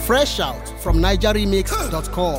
Fresh out from NigerRemix.com.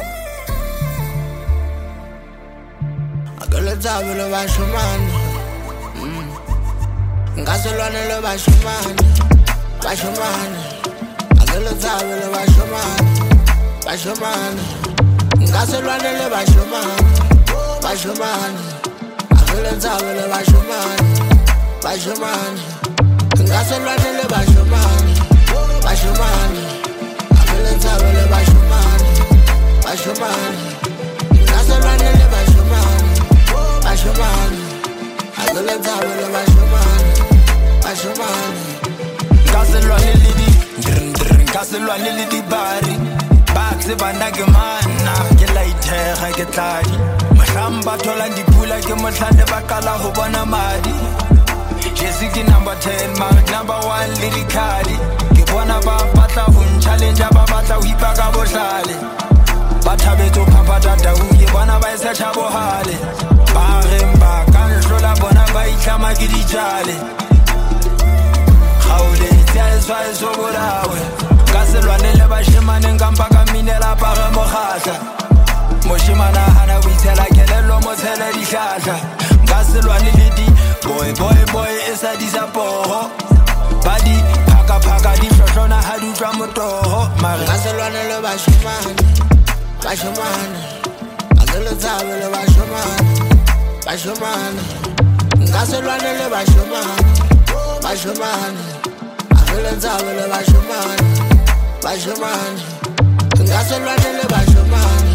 Kaselwane le dibari ba tseba nna ke mana ke laithega ke tladi mahlamba thola dipula ke mohlande ba qala ho bona madi Jesse ke number 10 my number 1 le dikhali ke bona ba batla ho challenge ba batla ho ipaka bohlale ba thabetso phaphatha tauye bona ba isetha bohale ba remba ka hlola bona ba itlama ke dijale Haule tsaya so bolawe Kaselwane le bashimane nkampa ka minela pare mogahla Moshimana hana o itshela kelelo mo tshela dihlahla Kaselwane le di boy esa disaporo Badi phaka di hlohlona ha di utlwa motoho mare Kaselwane le bashimane Akele tsabe le bashimane Kaselwane le bashimane Akele tsabe le bashimane Kaselwane le bashimane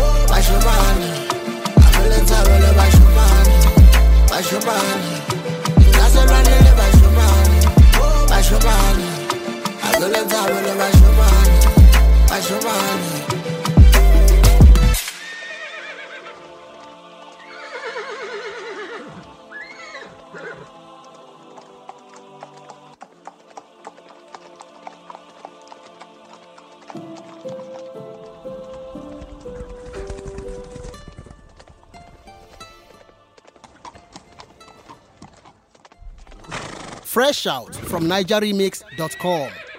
Akele tsabe le bashimane Kaselwane le bashimane Akele tsabe le bashimane Fresh out from NigerRemix.com.